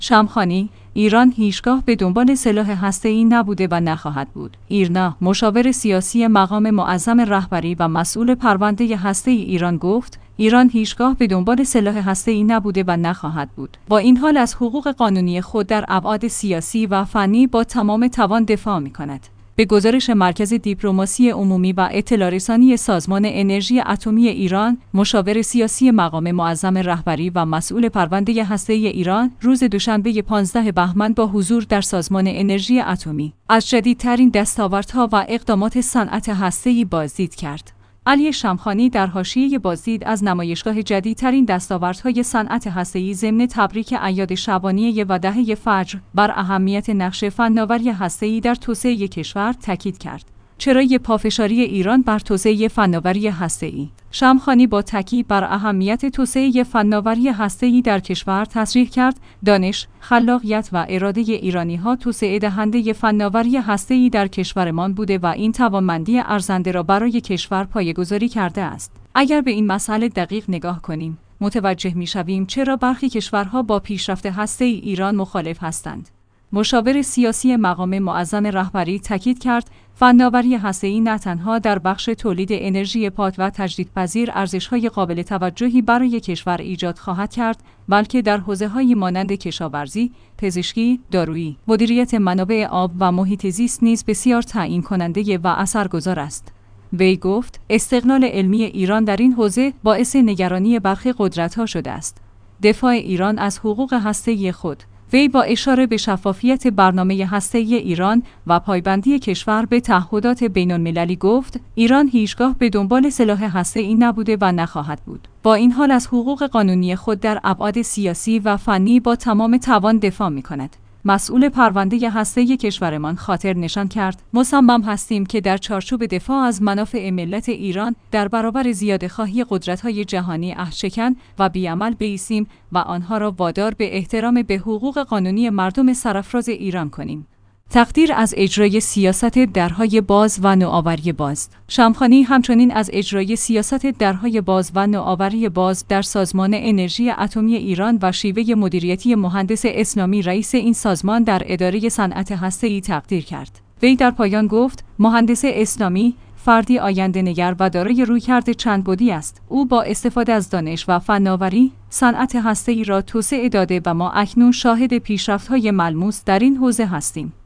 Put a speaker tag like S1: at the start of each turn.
S1: شمخانی: ایران هیچگاه به دنبال سلاح هسته‌ای نبوده و نخواهد بود. ایرنا، مشاور سیاسی مقام معظم رهبری و مسئول پرونده هسته‌ای ایران گفت: ایران هیچگاه به دنبال سلاح هسته‌ای نبوده و نخواهد بود. با این حال از حقوق قانونی خود در ابعاد سیاسی و فنی با تمام توان دفاع می‌کند. به گزارش مرکز دیپلماسی عمومی و اطلاع رسانی سازمان انرژی اتمی ایران، مشاور سیاسی مقام معظم رهبری و مسئول پرونده هسته‌ای ایران روز دوشنبه 15 بهمن با حضور در سازمان انرژی اتمی از جدیدترین دستاوردها و اقدامات صنعت هسته‌ای بازدید کرد. علی شمخانی در حاشیه بازدید از نمایشگاه جدیدترین دستاوردهای صنعت هسته‌ای ضمن تبریک اعیاد شبانیه ودهه فجر بر اهمیت نقش فناوری هسته‌ای در توسعه کشور تاکید کرد. چرای پافشاری ایران بر توسعه فناوری هسته‌ای. شمخانی با تاکید بر اهمیت توسعه فناوری هسته‌ای در کشور تصریح کرد: دانش، خلاقیت و اراده ایرانی‌ها توسعه دهنده فناوری هسته‌ای در کشورمان بوده و این توانمندی ارزنده را برای کشور پایه‌گذاری کرده است. اگر به این مسئله دقیق نگاه کنیم، متوجه می‌شویم چرا برخی کشورها با پیشرفت هسته‌ای ایران مخالف هستند. مشاور سیاسی مقام معظم رهبری تاکید کرد: فناوری هسته‌ای نه تنها در بخش تولید انرژی پاک و تجدیدپذیر ارزش‌های قابل توجهی برای کشور ایجاد خواهد کرد، بلکه در حوزه‌هایی مانند کشاورزی، پزشکی، دارویی، مدیریت منابع آب و محیط زیست نیز بسیار تعیین کننده و اثرگذار است. وی گفت: استقلال علمی ایران در این حوزه باعث نگرانی برخی قدرت‌ها شده است. دفاع ایران از حقوق هسته‌ای خود. وی با اشاره به شفافیت برنامه هسته‌ای ایران و پایبندی کشور به تعهدات بین‌المللی گفت: ایران هیچگاه به دنبال سلاح هسته‌ای نبوده و نخواهد بود. با این حال از حقوق قانونی خود در ابعاد سیاسی و فنی با تمام توان دفاع می‌کند. مسئول پرونده هسته‌ای کشورمان خاطر نشان کرد: مصمم هستیم که در چارچوب دفاع از منافع ملت ایران در برابر زیاده‌خواهی قدرت‌های جهانی عهدشکن و بی‌عمل بایستیم و آنها را وادار به احترام به حقوق قانونی مردم سرافراز ایران کنیم. تقدیر از اجرای سیاست درهای باز و نوآوری باز. شمخانی همچنین از اجرای سیاست درهای باز و نوآوری باز در سازمان انرژی اتمی ایران و شیوه مدیریتی مهندس اسلامی رئیس این سازمان در اداره صنعت هسته‌ای تقدیر کرد. وی در پایان گفت: مهندس اسلامی فردی آینده‌نگر و دارای رویکرد چندبعدی است. او با استفاده از دانش و فناوری صنعت هسته‌ای را توسعه داده و ما اکنون شاهد پیشرفت‌های ملموس در این حوزه هستیم.